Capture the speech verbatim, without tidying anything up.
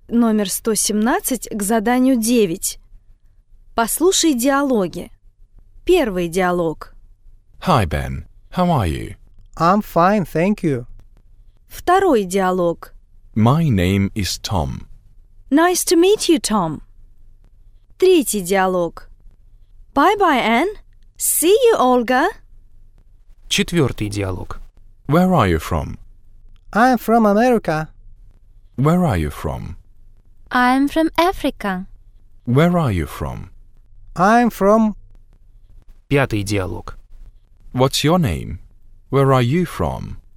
номер сто семнадцать к заданию девять. Послушай диалоги. Первый диалог. Hi, Ben. How are you? I'm fine, thank you. Второй диалог. My name is Tom. Nice to meet you, Tom. Третий диалог. Bye-bye, Anne. See you, Olga. Четвертый диалог. Where are you from? I'm from America. Where are you from? I'm from Africa. Where are you from? I'm from... Пятый диалог. What's your name? Where are you from?